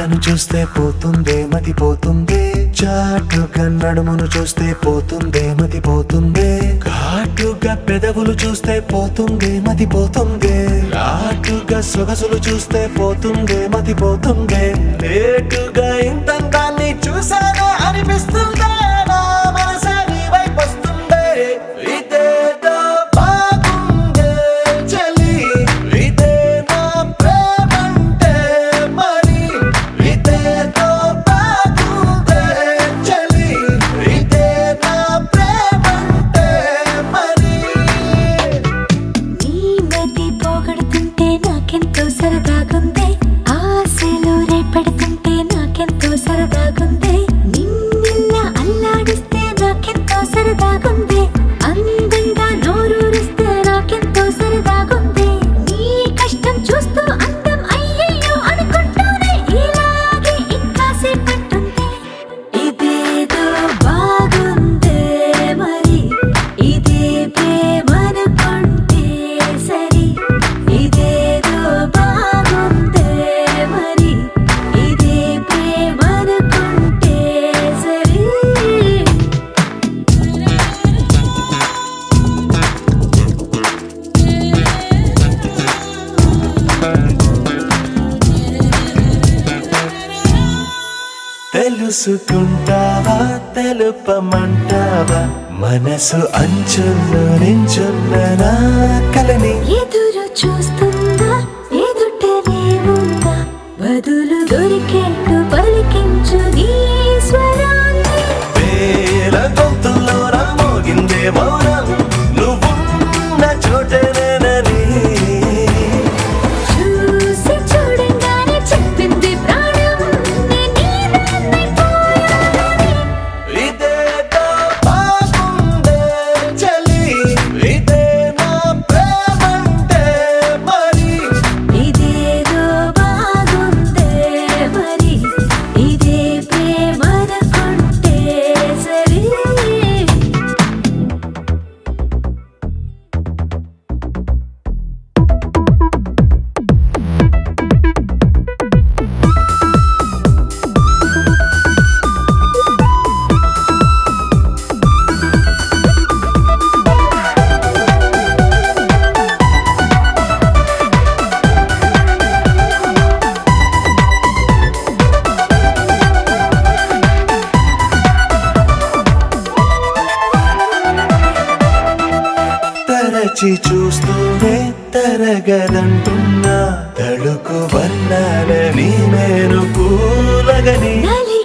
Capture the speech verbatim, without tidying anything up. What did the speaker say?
నన్ను చూస్తే పోతుందే మతి పోతుందే, చాటుగా నడుమును చూస్తే పోతుందే మతి పోతుందే, ఘాటుగా పెదవులు చూస్తే పోతుందే మతి పోతుందే, లాటుగా సొగసులు చూస్తే పోతుందే మతి పోతుందే, లేటుగా ఇంతంతాన్ని చూసానే అనిపిస్తుందే, నా మనసే నీ వైపు వస్తుందే. ఇదేదో బాగుందే చలి, ఇదే నా ప్రేమంటే మరి, ఇదేదో బాగుందే చలి, ఇదే నా ప్రేమంటే మరి. నీ మతి పోగొడుతుంటే నాకెంతో సరదాగుంది, ఆశలు రేపెడుతుంటే నాకెంతో సరదాగుంది, నిన్నెల్లా అల్లాడిస్తే నాకెంతో సరదాగుంది, అందంగా నోరూరిస్తే నాకెంతో సరదాగుంది, నీ కష్టం చూస్తూ అందం అయ్యయ్యో అనుకుంటూనే ఇలాగే ఇంకాసేపట్టుంది. ఇదేదో బాగుందే మరి, ఇదే ప్రేమనుకుంటే సరి, ఇదేదో బాగుందే మరి, ఇదే ప్రేమనుకుంటే సరి. తెలుసుకుంటావా తెలుపమంటావా, మనసు అంచుల్లో నించున్న నా కలని. ఎదురు చూస్తుందా ఎదుటనే ఉందా, బదులు దొరికేట్టు పలికించు నీ స్వరాన్ని. వేల గొంతుల్లో నా మోగిందే మౌనం, నువ్వున్న చోటనేనని. చూసి చూడంగానే చెప్పింది ప్రాణం, నేను నీదాన్నైపోయానని. ఇదేదో బాగుందే చలి, ఇదే నా ప్రేమంటే మరి, ఇదేదో బాగుందే మరి, ఇదే ప్రేమనుకుంటే సరి. తరచి చూస్తూనే తరగదంటున్నా, తడుకు వర్ణాలని నేను పూలగని. నలి